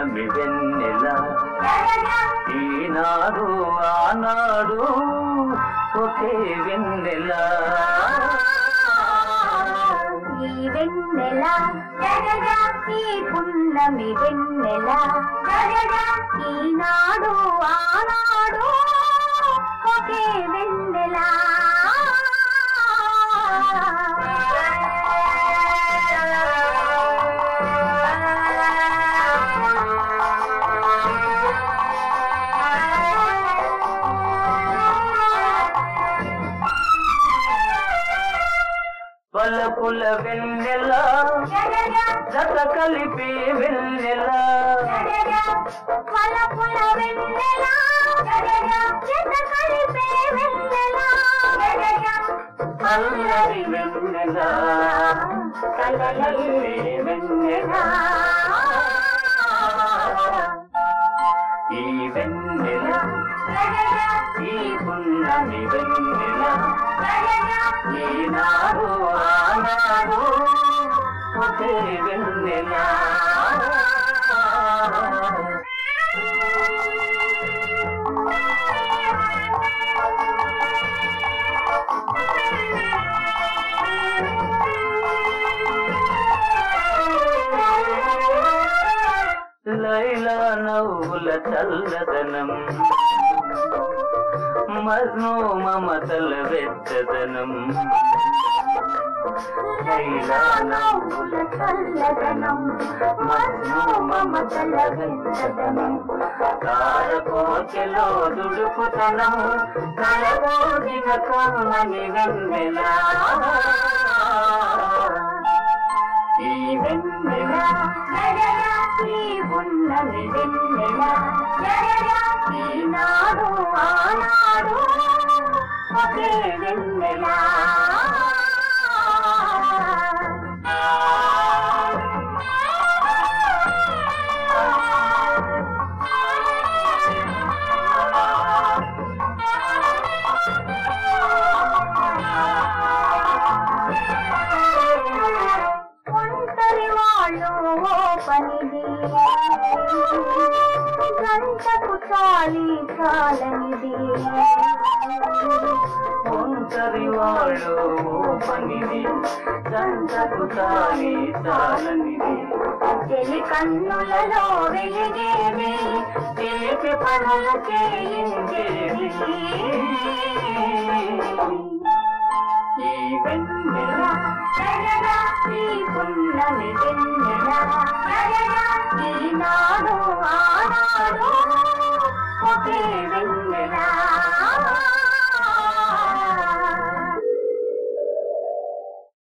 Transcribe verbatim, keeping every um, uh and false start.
పున్నమి వెన్నెల ఈనాడు ఆనాడు ఒకే వెన్నెల ఈ వెన్నెల ఈ పున్నమి వెన్నెల ఈనాడు ఆనాడు ఒకే వెన్నెల పలపుల వెన్నెల జత కలిపి వెన్నెల పలపుల వెన్నెల జత కలిపి వెన్నెల అల్లరి వెన్నెల కలలల్లి వెన్నెల ఈ వెన్నెల ఈ పున్నమి వెన్నెల ఈనాడు ఆనాడు ఒకే వెన్నెల లైలా నవ్వుల చల్లదనం మజ్ను మమతల వెచ్చదనం లైలా నవ్వుల చల్లదనం మజ్ను మమతల వెచ్చదనం తారకోచెలో దుడుకుతనం కలబోదిన కమ్మని వెన్నెల ఈ వెన్నెల ఈ పున్నమి వెన్నెల ఈనాడు ఆనాడు ఒకే వెన్నెల ఒంటరి వాళ్ళు ఓ పనిది గంటకు చాలి చాలనిది ఒంటరి వాళ్ళు పనిది గంటకు చాలి చాలనిది తెలి కన్నులలో వెలిగేది తెలిపి పనులు చేయించేది ఈ వెన్నెల ఈ పున్నమి వెన్నెల ఈనాడు ఆనాడు ఒకే వెన్నెల